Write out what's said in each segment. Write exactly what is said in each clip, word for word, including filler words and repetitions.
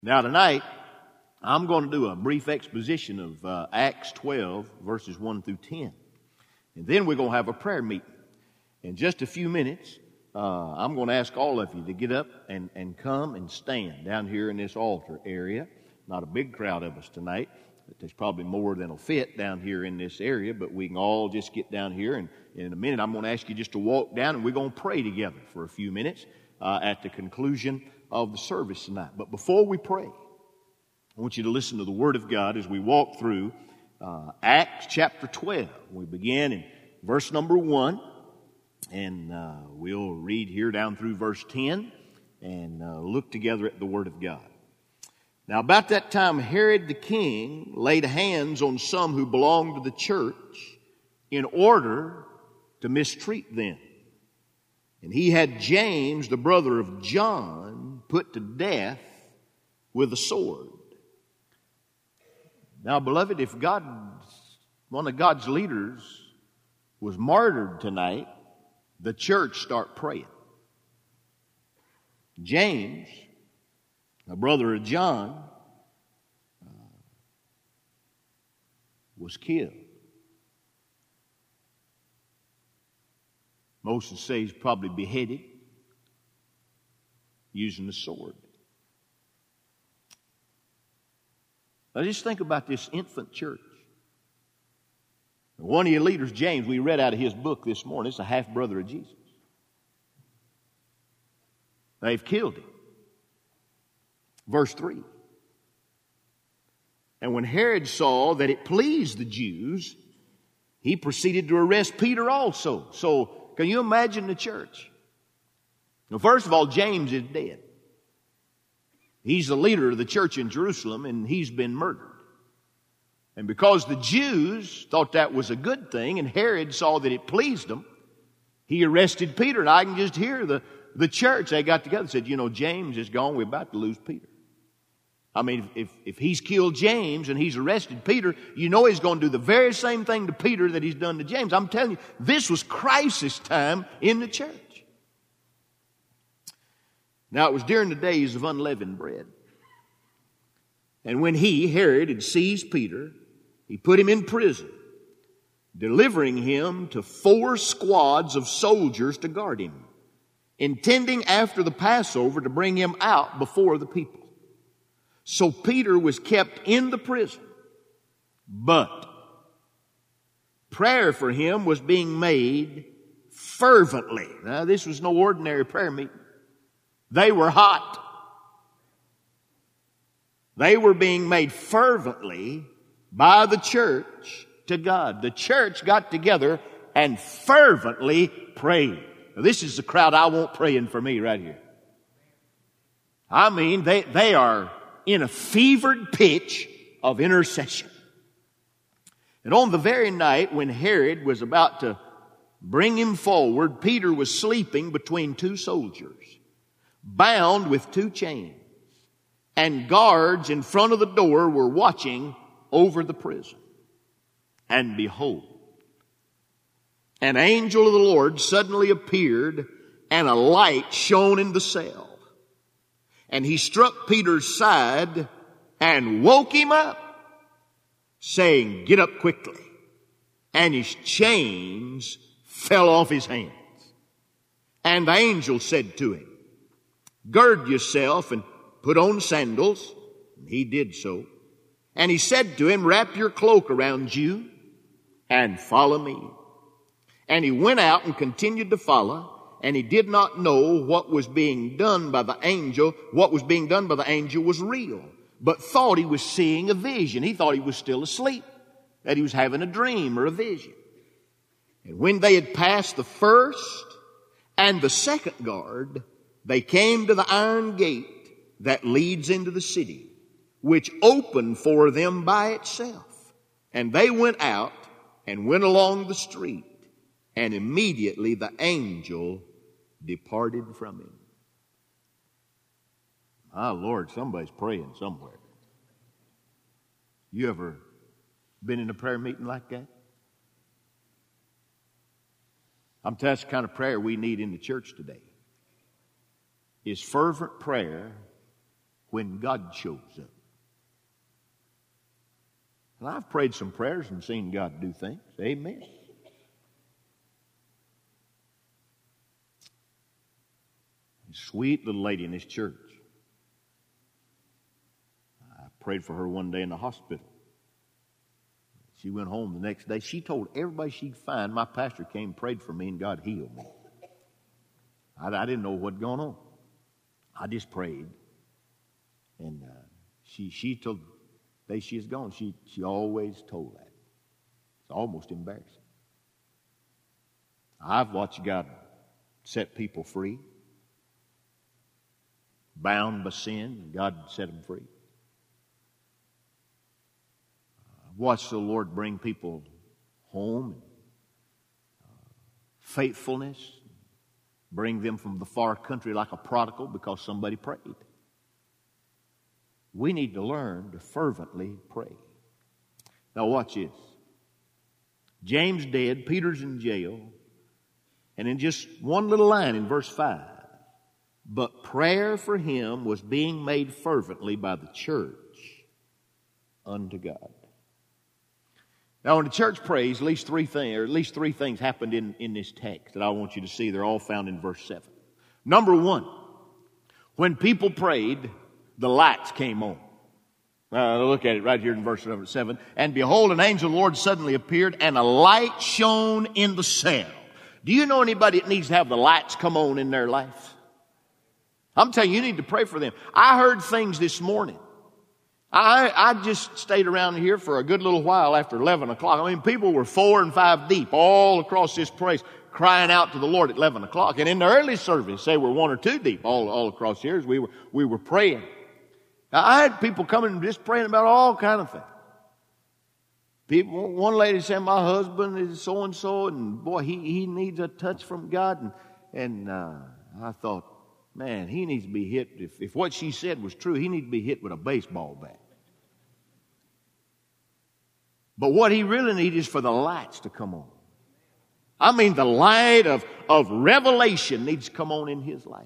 Now tonight, I'm going to do a brief exposition of uh, Acts twelve, verses one through ten. And then we're going to have a prayer meeting. In just a few minutes, uh, I'm going to ask all of you to get up and, and come and stand down here in this altar area. Not a big crowd of us tonight. But there's probably more than will fit down here in this area, but we can all just get down here. And in a minute, I'm going to ask you just to walk down, and we're going to pray together for a few minutes uh, at the conclusion of the service tonight. But before we pray, I want you to listen to the Word of God as we walk through uh, Acts chapter twelve. We begin in verse number one, and uh, we'll read here down through verse ten and uh, look together at the Word of God. Now about that time, Herod the king laid hands on some who belonged to the church in order to mistreat them. And he had James, the brother of John, put to death with a sword. Now, beloved, if God, one of God's leaders was martyred tonight, the church start praying. James, the brother of John, uh, was killed. Most would say he's probably beheaded using the sword. Now just think about this infant church. One of your leaders, James, we read out of his book this morning. It's a half-brother of Jesus. They've killed him. Verse three. And when Herod saw that it pleased the Jews, he proceeded to arrest Peter also. So, can you imagine the church? Now, first of all, James is dead. He's the leader of the church in Jerusalem, and he's been murdered. And because the Jews thought that was a good thing, and Herod saw that it pleased them, he arrested Peter. And I can just hear the, the church, they got together and said, you know, James is gone, we're about to lose Peter. I mean, if, if, if he's killed James and he's arrested Peter, you know he's going to do the very same thing to Peter that he's done to James. I'm telling you, this was crisis time in the church. Now, it was during the days of unleavened bread. And when he, Herod, had seized Peter, he put him in prison, delivering him to four squads of soldiers to guard him, intending after the Passover to bring him out before the people. So Peter was kept in the prison, but prayer for him was being made fervently. Now, this was no ordinary prayer meeting. They were hot. They were being made fervently by the church to God. The church got together and fervently prayed. Now, this is the crowd I want praying for me right here. I mean, they, they are in a fevered pitch of intercession. And on the very night when Herod was about to bring him forward, Peter was sleeping between two soldiers, bound with two chains, and guards in front of the door were watching over the prison. And behold, an angel of the Lord suddenly appeared, and a light shone in the cell. And he struck Peter's side and woke him up, saying, "Get up quickly." And his chains fell off his hands. And the angel said to him, "Gird yourself and put on sandals." And he did so. And he said to him, "Wrap your cloak around you and follow me." And he went out and continued to follow. And he did not know what was being done by the angel. What was being done by the angel was real, but thought he was seeing a vision. He thought he was still asleep, that he was having a dream or a vision. And when they had passed the first and the second guard, they came to the iron gate that leads into the city, which opened for them by itself. And they went out and went along the street, and immediately the angel departed from him. Ah, Lord, somebody's praying somewhere. You ever been in a prayer meeting like that? I'm telling you, that's the kind of prayer we need in the church today. Is fervent prayer when God shows up. And I've prayed some prayers and seen God do things. Amen. A sweet little lady in this church. I prayed for her one day in the hospital. She went home the next day. She told everybody she'd find, my pastor came and prayed for me and God healed me. I, I didn't know what was going on. I just prayed. And uh, she she told the day she is gone, she, she always told that. It's almost embarrassing. I've watched God set people free. Bound by sin, God set them free. I've watched the Lord bring people home and uh, faithfulness, bring them from the far country like a prodigal because somebody prayed. We need to learn to fervently pray. Now watch this. James dead, Peter's in jail, and in just one little line in verse five, but prayer for him was being made fervently by the church unto God. Now, when the church prays, at least three things, or at least three things happened in, in this text that I want you to see. They're all found in verse seven. Number one, when people prayed, the lights came on. Uh, look at it right here in verse number seven. And behold, an angel of the Lord suddenly appeared, and a light shone in the cell. Do you know anybody that needs to have the lights come on in their life? I'm telling you, you need to pray for them. I heard things this morning. I, I just stayed around here for a good little while after eleven o'clock. I mean, people were four and five deep all across this place crying out to the Lord at eleven o'clock. And in the early service, they were one or two deep all, all across here as we were, we were praying. Now, I had people coming and just praying about all kind of things. People, one lady said, my husband is so-and-so, and boy, he, he needs a touch from God. And, and uh, I thought, man, he needs to be hit. If, if what she said was true, he needs to be hit with a baseball bat. But what he really needs is for the lights to come on. I mean, the light of, of revelation needs to come on in his life.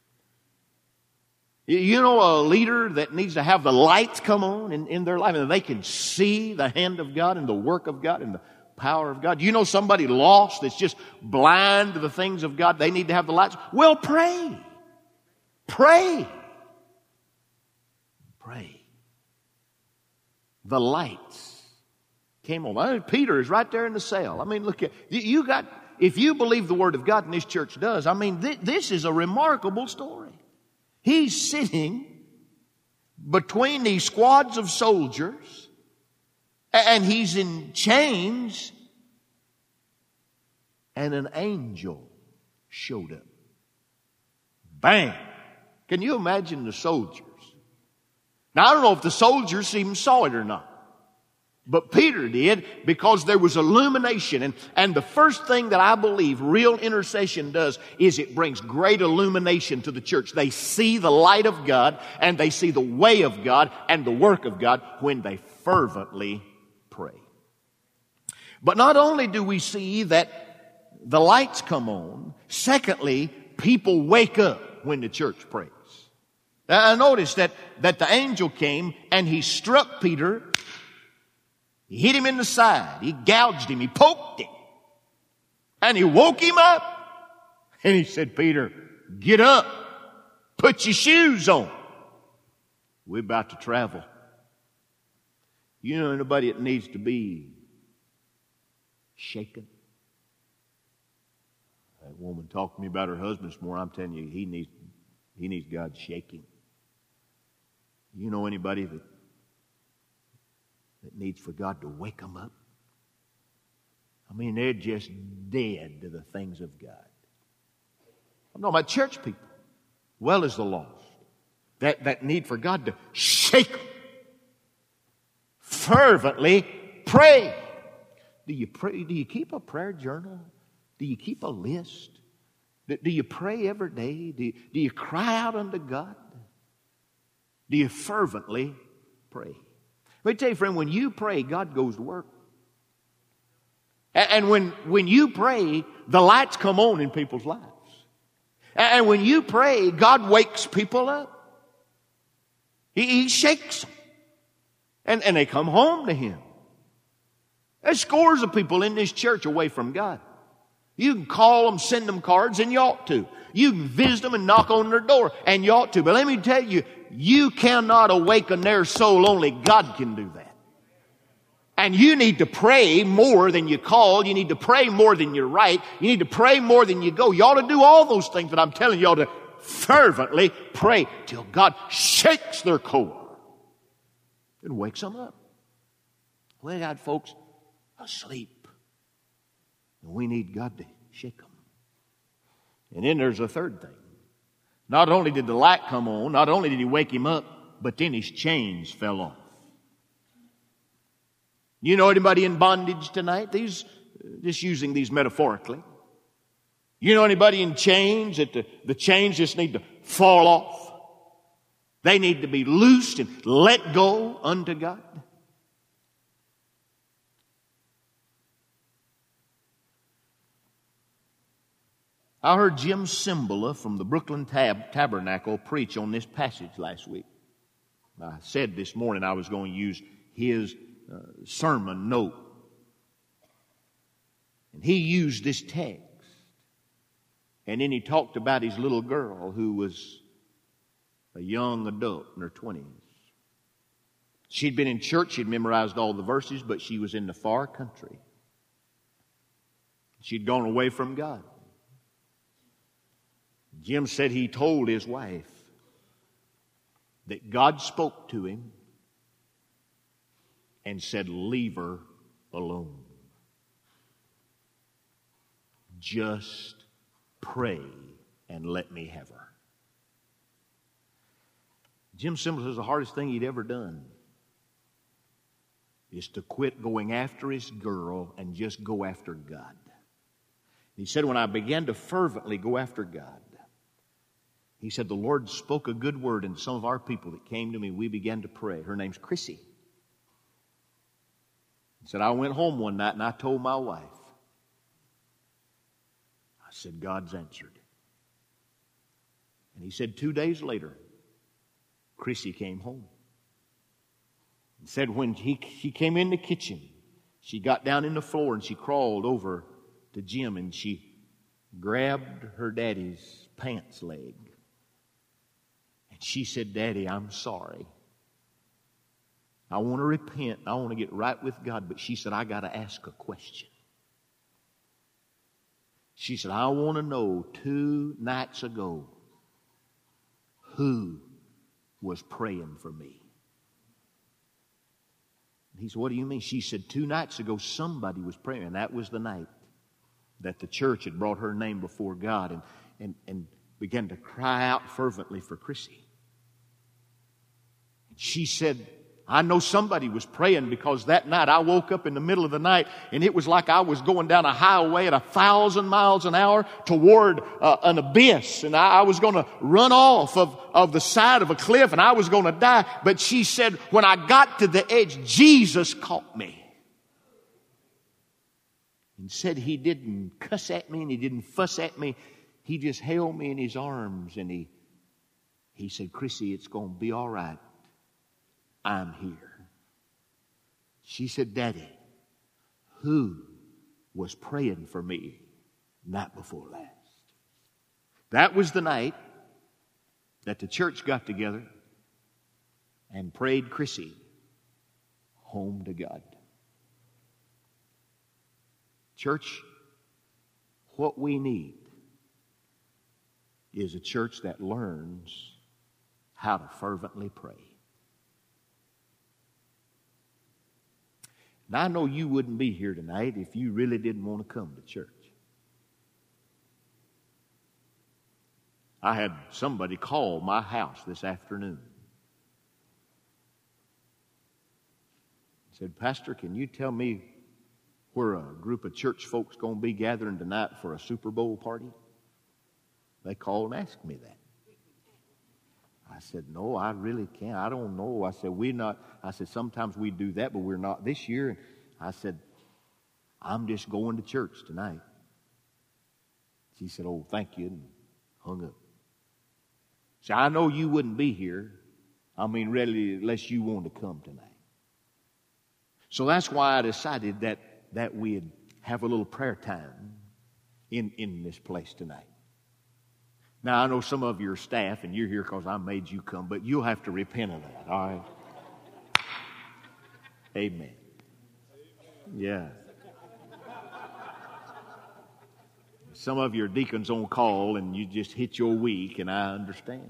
You know a leader that needs to have the lights come on in, in their life and they can see the hand of God and the work of God and the power of God. You know somebody lost that's just blind to the things of God? They need to have the lights. Well, pray. Pray. Pray. The lights came on. I mean, Peter is right there in the cell. I mean, look at, you got, if you believe the Word of God, and this church does, I mean, th- this is a remarkable story. He's sitting between these squads of soldiers, and he's in chains, and an angel showed up. Bang! Can you imagine the soldiers? Now, I don't know if the soldiers even saw it or not. But Peter did, because there was illumination. And, and the first thing that I believe real intercession does is it brings great illumination to the church. They see the light of God, and they see the way of God and the work of God when they fervently pray. But not only do we see that the lights come on, secondly, people wake up when the church prays. Now, I noticed that, that the angel came and he struck Peter. He hit him in the side. He gouged him. He poked him. And he woke him up. And he said, Peter, get up. Put your shoes on. We're about to travel. You know anybody that needs to be shaken? That woman talked to me about her husband this morning. I'm telling you, he needs, he needs God shaking. You know anybody that that needs for God to wake them up? I mean, they're just dead to the things of God. I'm talking about church people, well as the lost, that, that need for God to shake them. Fervently pray. Do you pray? Do you keep a prayer journal? Do you keep a list? Do, do you pray every day? Do you, do you cry out unto God? Do you fervently pray? Let me tell you, friend, when you pray, God goes to work. And when, when you pray, the lights come on in people's lives. And when you pray, God wakes people up. He, he shakes them. And, and they come home to Him. There's scores of people in this church away from God. You can call them, send them cards, and you ought to. You can visit them and knock on their door, and you ought to. But let me tell you, you cannot awaken their soul. Only God can do that. And you need to pray more than you call. You need to pray more than you write. You need to pray more than you go. You ought to do all those things, but I'm telling you, you ought to fervently pray till God shakes their core and wakes them up. We got folks asleep, and we need God to shake them. And then there's a third thing. Not only did the light come on, not only did He wake him up, but then his chains fell off. You know anybody in bondage tonight? These, just using these metaphorically. You know anybody in chains that the, the chains just need to fall off? They need to be loosed and let go unto God. I heard Jim Cymbala from the Brooklyn Tab- Tabernacle preach on this passage last week. I said this morning I was going to use his uh, sermon note. And he used this text. And then he talked about his little girl who was a young adult in her twenties. She'd been in church, she'd memorized all the verses, but she was in the far country. She'd gone away from God. Jim said he told his wife that God spoke to him and said, leave her alone. Just pray and let me have her. Jim Cymbala says the hardest thing he'd ever done is to quit going after his girl and just go after God. He said, when I began to fervently go after God, he said, the Lord spoke a good word, and some of our people that came to me, we began to pray. Her name's Chrissy. He said, I went home one night and I told my wife, I said, God's answered. And he said, two days later, Chrissy came home. He said when he, she came in the kitchen, she got down in the floor and she crawled over to Jim and she grabbed her daddy's pants leg. And she said, Daddy, I'm sorry. I want to repent. I want to get right with God. But she said, I got to ask a question. She said, I want to know two nights ago who was praying for me. And he said, what do you mean? She said, two nights ago somebody was praying. And that was the night that the church had brought her name before God and, and, and began to cry out fervently for Chrissy. She said, I know somebody was praying because that night I woke up in the middle of the night and it was like I was going down a highway at a thousand miles an hour toward uh, an abyss. And I, I was going to run off of, of the side of a cliff and I was going to die. But she said, when I got to the edge, Jesus caught me. And said he didn't cuss at me and he didn't fuss at me. He just held me in his arms and he, he said, Chrissy, it's going to be all right. I'm here. She said, Daddy, who was praying for me night before last? That was the night that the church got together and prayed Chrissy home to God. Church, what we need is a church that learns how to fervently pray. Now, I know you wouldn't be here tonight if you really didn't want to come to church. I had somebody call my house this afternoon. Said, Pastor, can you tell me where a group of church folks going to be gathering tonight for a Super Bowl party? They called and asked me that. I said, no, I really can't. I don't know. I said, we're not. I said, sometimes we do that, but we're not this year. And I said, I'm just going to church tonight. She said, oh, thank you, and hung up. See, I know you wouldn't be here I mean, really, unless you want to come tonight. So that's why I decided that, that we'd have a little prayer time in, in this place tonight. Now, I know some of your staff, and you're here because I made you come, but you'll have to repent of that, all right? Amen. Yeah. Some of your deacons on call, and you just hit your week, and I understand.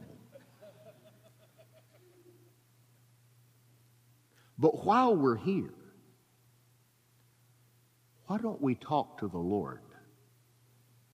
But while we're here, why don't we talk to the Lord